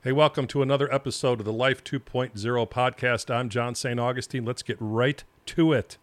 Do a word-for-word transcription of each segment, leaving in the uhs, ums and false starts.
Hey, welcome to another episode of the Life two point oh podcast. I'm John Saint Augustine. Let's get right to it.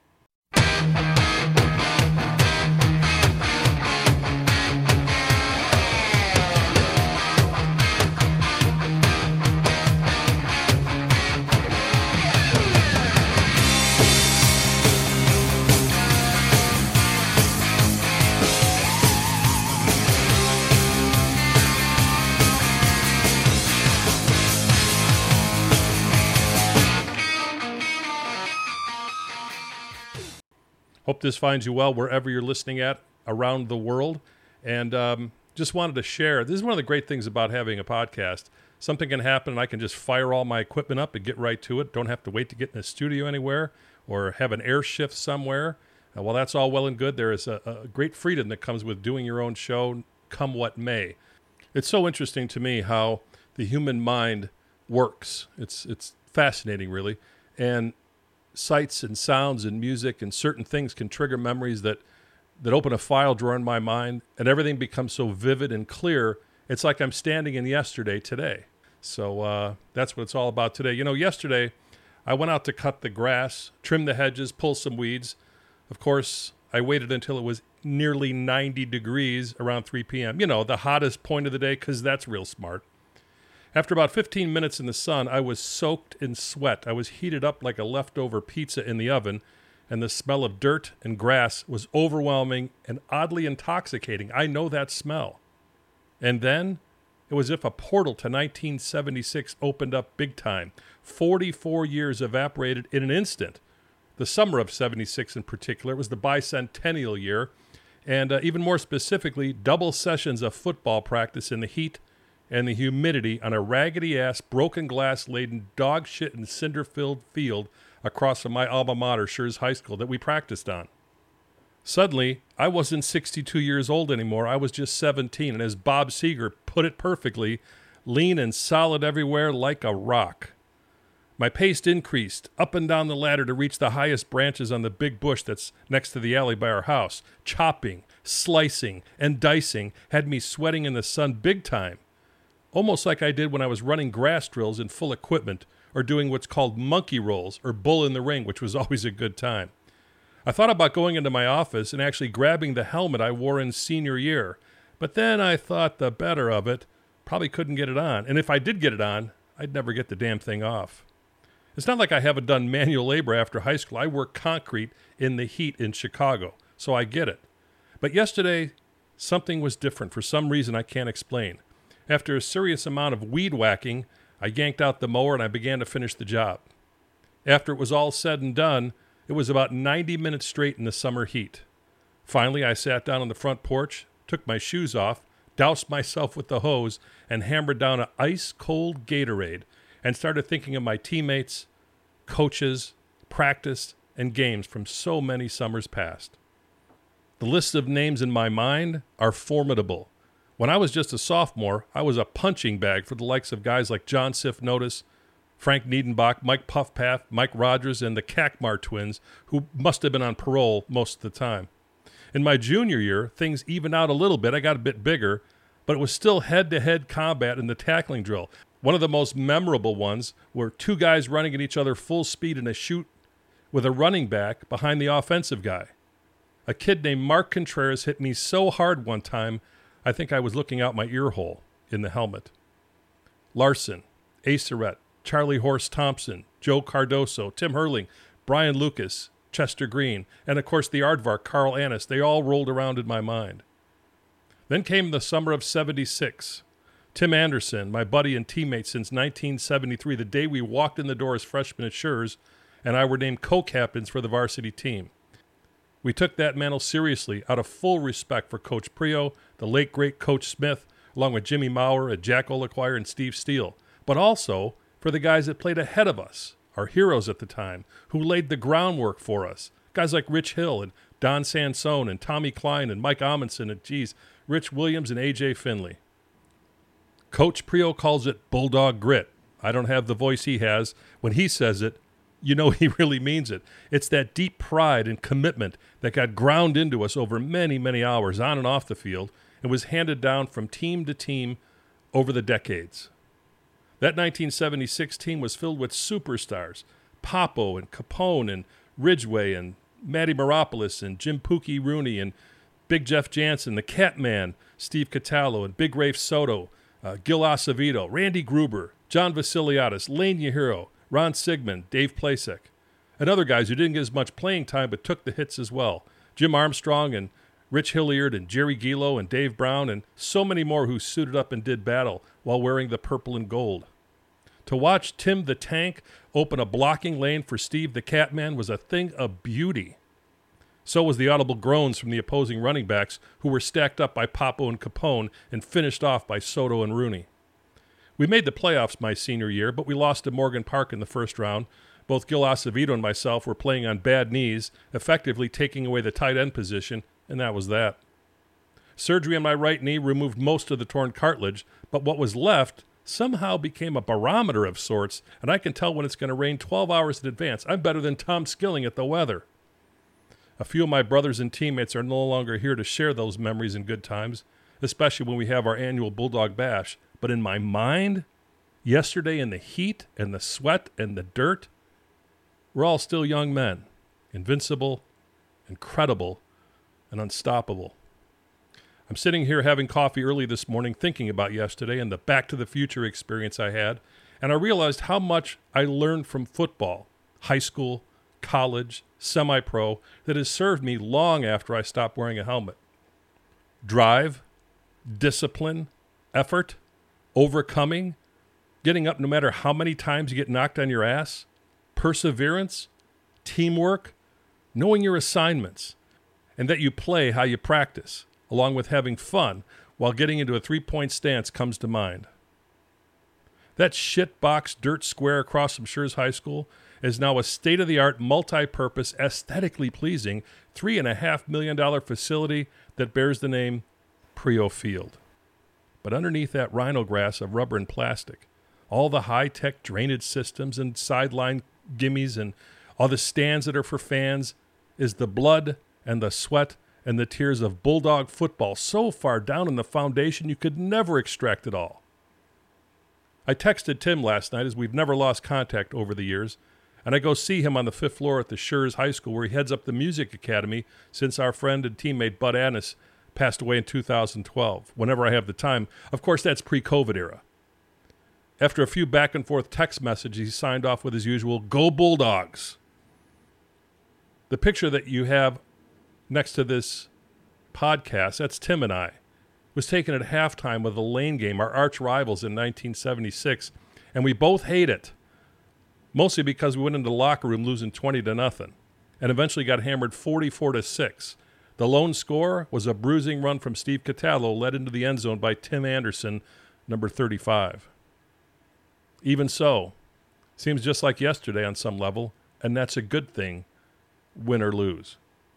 Hope this finds you well wherever you're listening at around the world. And um, just wanted to share, this is one of the great things about having a podcast. Something can happen and I can just fire all my equipment up and get right to it. Don't have to wait to get in a studio anywhere or have an air shift somewhere. Uh, while that's all well and good, there is a, a great freedom that comes with doing your own show, come what may. It's so interesting to me how the human mind works. It's, it's fascinating, really. And sights and sounds and music and certain things can trigger memories that, that open a file drawer in my mind, and everything becomes so vivid and clear. It's like I'm standing in yesterday today. So uh, that's what it's all about today. You know, yesterday I went out to cut the grass, trim the hedges, pull some weeds. Of course, I waited until it was nearly ninety degrees around three p.m. You know, the hottest point of the day, because that's real smart. After about fifteen minutes in the sun, I was soaked in sweat. I was heated up like a leftover pizza in the oven, and the smell of dirt and grass was overwhelming and oddly intoxicating. I know that smell. And then it was as if a portal to nineteen seventy-six opened up big time. forty-four years evaporated in an instant. The summer of seventy-six in particular was the bicentennial year, and uh, even more specifically, double sessions of football practice in the heat and the humidity on a raggedy-ass, broken glass-laden, dog-shit and cinder-filled field across from my alma mater, Schurz High School, that we practiced on. Suddenly, I wasn't sixty-two years old anymore. I was just seventeen, and as Bob Seger put it perfectly, lean and solid everywhere like a rock. My pace increased, up and down the ladder to reach the highest branches on the big bush that's next to the alley by our house. Chopping, slicing, and dicing had me sweating in the sun big time. Almost like I did when I was running grass drills in full equipment or doing what's called monkey rolls or bull in the ring, which was always a good time. I thought about going into my office and actually grabbing the helmet I wore in senior year, but then I thought the better of it, probably couldn't get it on. And if I did get it on, I'd never get the damn thing off. It's not like I haven't done manual labor after high school. I worked concrete in the heat in Chicago, so I get it. But yesterday, something was different for some reason I can't explain. After a serious amount of weed whacking, I yanked out the mower and I began to finish the job. After it was all said and done, it was about ninety minutes straight in the summer heat. Finally, I sat down on the front porch, took my shoes off, doused myself with the hose, and hammered down an ice-cold Gatorade, and started thinking of my teammates, coaches, practice, and games from so many summers past. The list of names in my mind are formidable. When I was just a sophomore, I was a punching bag for the likes of guys like John Sifnotis, Frank Niedenbach, Mike Puffpath, Mike Rogers, and the Kakmar twins, who must have been on parole most of the time. In my junior year, things evened out a little bit. I got a bit bigger, but it was still head-to-head combat in the tackling drill. One of the most memorable ones were two guys running at each other full speed in a shoot with a running back behind the offensive guy. A kid named Mark Contreras hit me so hard one time, I think I was looking out my ear hole in the helmet. Larson, Aceret, Charlie Horse Thompson, Joe Cardoso, Tim Hurling, Brian Lucas, Chester Green, and of course the aardvark, Carl Annis, they all rolled around in my mind. Then came the summer of seventy-six. Tim Anderson, my buddy and teammate since nineteen seventy-three, the day we walked in the door as freshmen at Schurz, and I were named co-captains for the varsity team. We took that mantle seriously out of full respect for Coach Prio, the late great Coach Smith, along with Jimmy Maurer and Jack Olaquire and Steve Steele, but also for the guys that played ahead of us, our heroes at the time, who laid the groundwork for us. Guys like Rich Hill and Don Sansone and Tommy Klein and Mike Amundsen and, geez, Rich Williams and A J Finley. Coach Prio calls it bulldog grit. I don't have the voice he has. When he says it, you know he really means it. It's that deep pride and commitment that got ground into us over many, many hours on and off the field and was handed down from team to team over the decades. That nineteen seventy-six team was filled with superstars, Popo and Capone and Ridgway and Matty Meropoulos and Jim Pookie Rooney and Big Jeff Jansen, the Catman, Steve Catallo, and Big Rafe Soto, uh, Gil Acevedo, Randy Gruber, John Vasiliadis, Lane Yahiro, Ron Sigmund, Dave Plasek, and other guys who didn't get as much playing time but took the hits as well. Jim Armstrong and Rich Hilliard and Jerry Gilo and Dave Brown and so many more who suited up and did battle while wearing the purple and gold. To watch Tim the Tank open a blocking lane for Steve the Catman was a thing of beauty. So was the audible groans from the opposing running backs who were stacked up by Popo and Capone and finished off by Soto and Rooney. We made the playoffs my senior year, but we lost to Morgan Park in the first round. Both Gil Acevedo and myself were playing on bad knees, effectively taking away the tight end position, and that was that. Surgery on my right knee removed most of the torn cartilage, but what was left somehow became a barometer of sorts, and I can tell when it's going to rain twelve hours in advance. I'm better than Tom Skilling at the weather. A few of my brothers and teammates are no longer here to share those memories and good times, especially when we have our annual Bulldog Bash. But in my mind, yesterday in the heat and the sweat and the dirt, we're all still young men, invincible, incredible, and unstoppable. I'm sitting here having coffee early this morning thinking about yesterday and the Back to the Future experience I had, and I realized how much I learned from football, high school, college, semi-pro, that has served me long after I stopped wearing a helmet. Drive, discipline, effort, overcoming, getting up no matter how many times you get knocked on your ass, perseverance, teamwork, knowing your assignments, and that you play how you practice, along with having fun while getting into a three-point stance comes to mind. That shitbox dirt square across from Schurz High School is now a state-of-the-art, multi-purpose, aesthetically pleasing three point five million dollars facility that bears the name Prio Field. But underneath that rhino grass of rubber and plastic, all the high-tech drainage systems and sideline gimmies and all the stands that are for fans is the blood and the sweat and the tears of Bulldog football so far down in the foundation you could never extract it all. I texted Tim last night, as we've never lost contact over the years, and I go see him on the fifth floor at the Schurz High School where he heads up the music academy since our friend and teammate Bud Annis passed away in two thousand twelve, whenever I have the time. Of course, that's pre-COVID era. After a few back-and-forth text messages, he signed off with his usual, "Go Bulldogs." The picture that you have next to this podcast, that's Tim and I, was taken at halftime of the Lane game, our arch rivals in nineteen seventy-six, and we both hate it, mostly because we went into the locker room losing twenty to nothing, and eventually got hammered forty-four to six. The lone score was a bruising run from Steve Catallo, led into the end zone by Tim Anderson, number thirty-five. Even so, seems just like yesterday on some level, and that's a good thing, win or lose.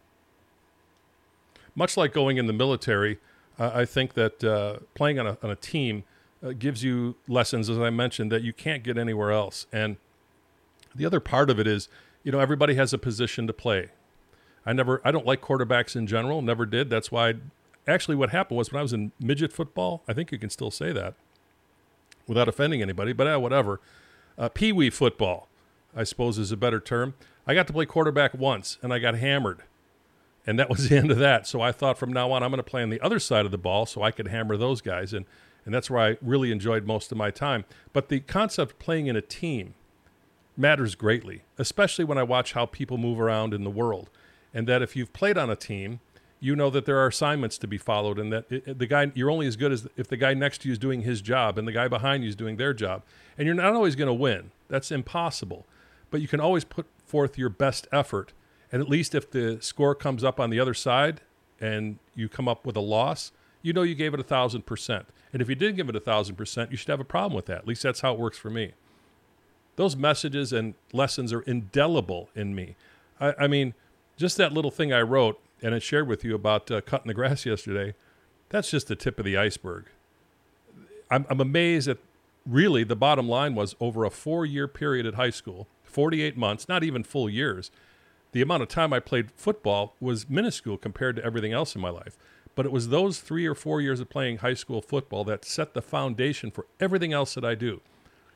Much like going in the military, uh, I think that uh, playing on a, on a team uh, gives you lessons, as I mentioned, that you can't get anywhere else. And the other part of it is, you know, everybody has a position to play. I never, I don't like quarterbacks in general, never did. That's why, I, actually what happened was when I was in midget football, I think you can still say that without offending anybody, but uh, whatever. Uh, Pee-wee football, I suppose is a better term. I got to play quarterback once, and I got hammered. And that was the end of that. So I thought from now on, I'm going to play on the other side of the ball so I could hammer those guys. And, and that's where I really enjoyed most of my time. But the concept of playing in a team matters greatly, especially when I watch how people move around in the world. And that if you've played on a team, you know that there are assignments to be followed, and that it, the guy, you're only as good as if the guy next to you is doing his job and the guy behind you is doing their job. And you're not always going to win. That's impossible. But you can always put forth your best effort. And at least if the score comes up on the other side and you come up with a loss, you know you gave it a thousand percent. And if you didn't give it a thousand percent, you should have a problem with that. At least that's how it works for me. Those messages and lessons are indelible in me. I, I mean, just that little thing I wrote and I shared with you about uh, cutting the grass yesterday, that's just the tip of the iceberg. I'm, I'm amazed that really the bottom line was over a four-year period at high school, forty-eight months, not even full years, the amount of time I played football was minuscule compared to everything else in my life. But it was those three or four years of playing high school football that set the foundation for everything else that I do.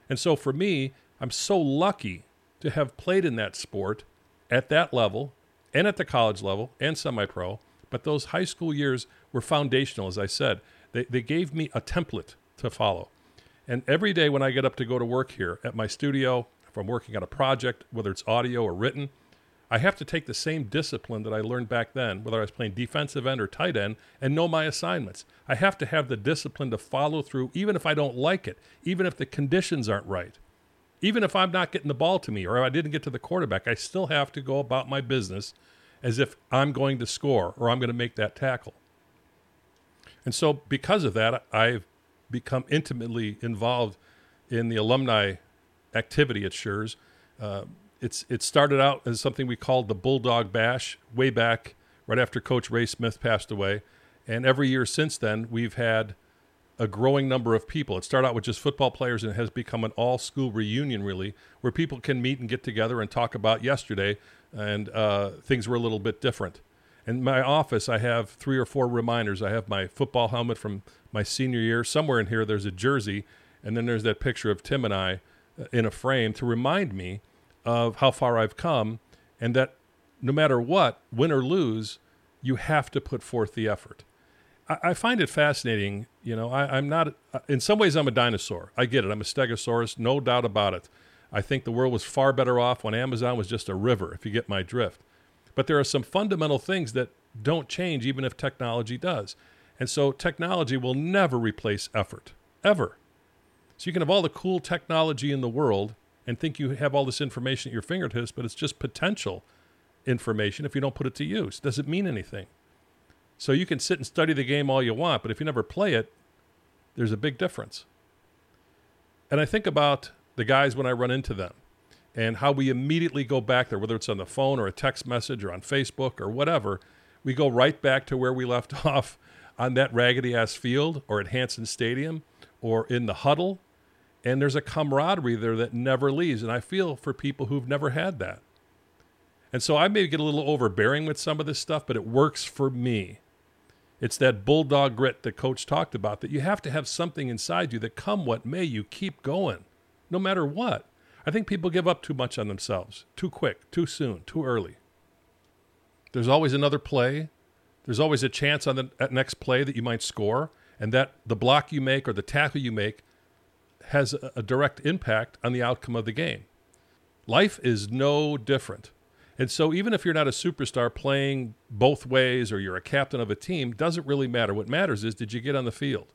And so for me, I'm so lucky to have played in that sport at that level and at the college level and semi-pro. But those high school years were foundational, as I said. They, they gave me a template to follow. And every day when I get up to go to work here at my studio, if I'm working on a project, whether it's audio or written, I have to take the same discipline that I learned back then, whether I was playing defensive end or tight end, and know my assignments. I have to have the discipline to follow through, even if I don't like it, even if the conditions aren't right. Even if I'm not getting the ball to me or I didn't get to the quarterback, I still have to go about my business as if I'm going to score or I'm going to make that tackle. And so because of that, I've become intimately involved in the alumni activity at Schurz. Uh, it's it started out as something we called the Bulldog Bash way back right after Coach Ray Smith passed away. And every year since then, we've had a growing number of people. It started out with just football players and it has become an all-school reunion, really, where people can meet and get together and talk about yesterday, and uh, things were a little bit different. In my office, I have three or four reminders. I have my football helmet from my senior year. Somewhere in here, there's a jersey, and then there's that picture of Tim and I in a frame to remind me of how far I've come, and that no matter what, win or lose, you have to put forth the effort. I find it fascinating. You know, I, I'm not, in some ways I'm a dinosaur. I get it. I'm a stegosaurus, no doubt about it. I think the world was far better off when Amazon was just a river, if you get my drift. But there are some fundamental things that don't change even if technology does. And so technology will never replace effort, ever. So you can have all the cool technology in the world and think you have all this information at your fingertips, but it's just potential information if you don't put it to use. Does it mean anything? So you can sit and study the game all you want, but if you never play it, there's a big difference. And I think about the guys when I run into them and how we immediately go back there, whether it's on the phone or a text message or on Facebook or whatever, we go right back to where we left off on that raggedy-ass field or at Hanson Stadium or in the huddle. And there's a camaraderie there that never leaves. And I feel for people who've never had that. And so I may get a little overbearing with some of this stuff, but it works for me. It's that bulldog grit that Coach talked about, that you have to have something inside you that come what may, you keep going, no matter what. I think people give up too much on themselves, too quick, too soon, too early. There's always another play. There's always a chance on the next play that you might score, and that the block you make or the tackle you make has a, a direct impact on the outcome of the game. Life is no different. And so even if you're not a superstar playing both ways or you're a captain of a team, doesn't really matter. What matters is, did you get on the field?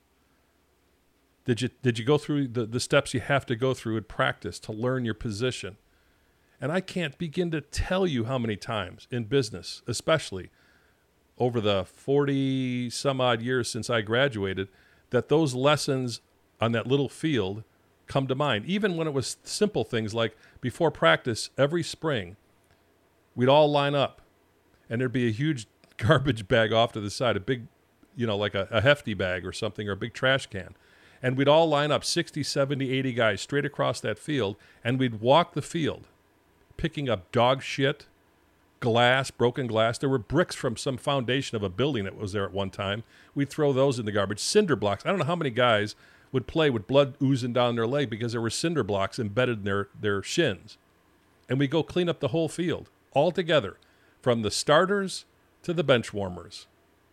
Did you did you go through the, the steps you have to go through in practice to learn your position? And I can't begin to tell you how many times in business, especially over the forty some odd years since I graduated, that those lessons on that little field come to mind. Even when it was simple things like before practice every spring, we'd all line up, and there'd be a huge garbage bag off to the side, a big, you know, like a, a hefty bag or something, or a big trash can. And we'd all line up, sixty, seventy, eighty guys straight across that field, and we'd walk the field, picking up dog shit, glass, broken glass. There were bricks from some foundation of a building that was there at one time. We'd throw those in the garbage. Cinder blocks. I don't know how many guys would play with blood oozing down their leg because there were cinder blocks embedded in their, their shins. And we'd go clean up the whole field. All together, from the starters to the bench warmers.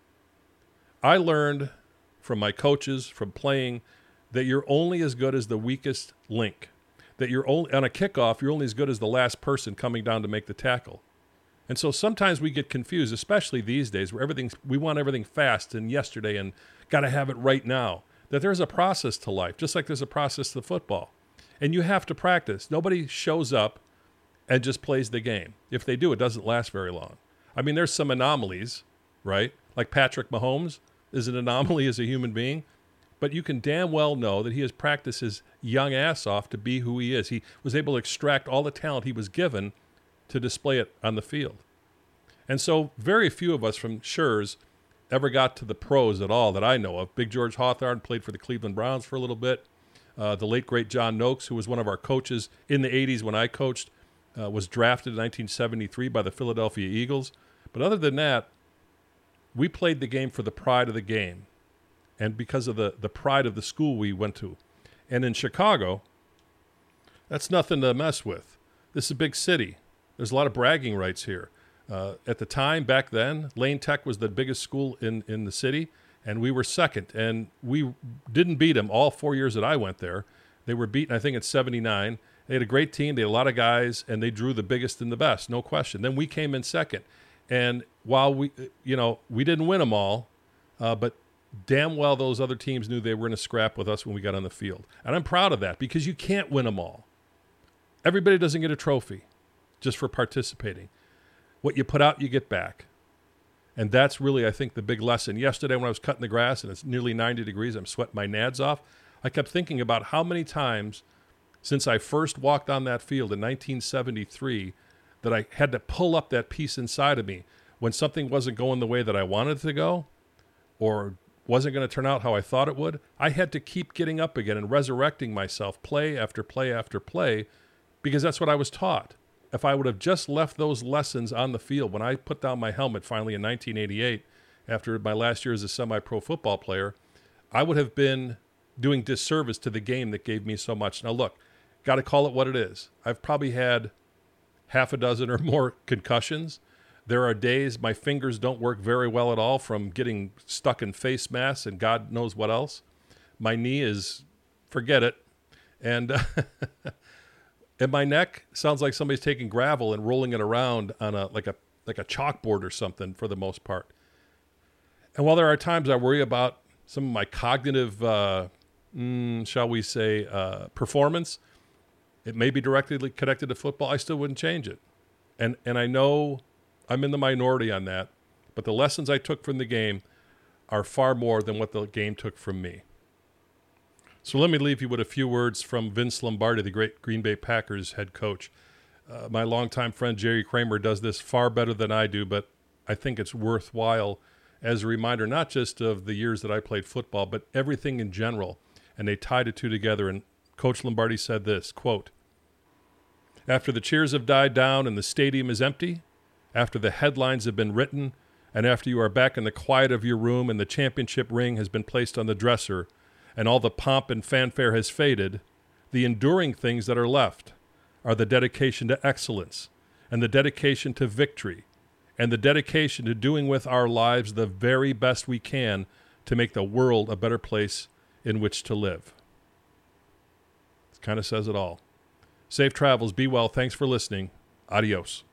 I learned from my coaches, from playing, that you're only as good as the weakest link. That you're only on a kickoff, you're only as good as the last person coming down to make the tackle. And so sometimes we get confused, especially these days, where everything's we want everything fast and yesterday and got to have it right now. That there's a process to life, just like there's a process to football. And you have to practice. Nobody shows up and just plays the game. If they do, it doesn't last very long. I mean, there's some anomalies, right? Like Patrick Mahomes is an anomaly as a human being, but you can damn well know that he has practiced his young ass off to be who he is. He was able to extract all the talent he was given to display it on the field. And so very few of us from Schurz ever got to the pros at all that I know of. Big George Hawthorne played for the Cleveland Browns for a little bit. Uh, the late, great John Noakes, who was one of our coaches in the eighties when I coached, Uh, was drafted in nineteen seventy-three by the Philadelphia Eagles. But other than that, we played the game for the pride of the game and because of the, the pride of the school we went to. And in Chicago, That's nothing to mess with. This is a big city. There's a lot of bragging rights here. Uh, at the time, back then, Lane Tech was the biggest school in, in the city, and we were second. And we didn't beat them all four years that I went there. They were beaten, I think, at seventy-nine. They had a great team. They had a lot of guys, and they drew the biggest and the best, no question. Then we came in second. And while we, you know, we didn't win them all, uh, but damn well those other teams knew they were in a scrap with us when we got on the field. And I'm proud of that because you can't win them all. Everybody doesn't get a trophy just for participating. What you put out, you get back. And that's really, I think, the big lesson. Yesterday when I was cutting the grass and it's nearly ninety degrees, I'm sweating my nads off, I kept thinking about how many times since I first walked on that field in nineteen seventy-three that I had to pull up that piece inside of me when something wasn't going the way that I wanted it to go or wasn't going to turn out how I thought it would. I had to keep getting up again and resurrecting myself play after play after play because that's what I was taught. If I would have just left those lessons on the field when I put down my helmet finally in nineteen eighty-eight after my last year as a semi-pro football player, I would have been doing disservice to the game that gave me so much. Now, look, got to call it what it is. I've probably had half a dozen or more concussions. There are days my fingers don't work very well at all from getting stuck in face masks and God knows what else. My knee is, forget it. And, uh, and my neck sounds like somebody's taking gravel and rolling it around on a like a like a chalkboard or something for the most part. And while there are times I worry about some of my cognitive, uh, mm, shall we say, uh, performance, it may be directly connected to football, I still wouldn't change it. And and I know I'm in the minority on that, but the lessons I took from the game are far more than what the game took from me. So let me leave you with a few words from Vince Lombardi, the great Green Bay Packers head coach. Uh, my longtime friend Jerry Kramer does this far better than I do, but I think it's worthwhile as a reminder, not just of the years that I played football, but everything in general. And they tied the two together. And Coach Lombardi said this, quote, "After the cheers have died down and the stadium is empty, after the headlines have been written, and after you are back in the quiet of your room and the championship ring has been placed on the dresser and all the pomp and fanfare has faded, the enduring things that are left are the dedication to excellence and the dedication to victory and the dedication to doing with our lives the very best we can to make the world a better place in which to live." It kind of says it all. Safe travels. Be well. Thanks for listening. Adios.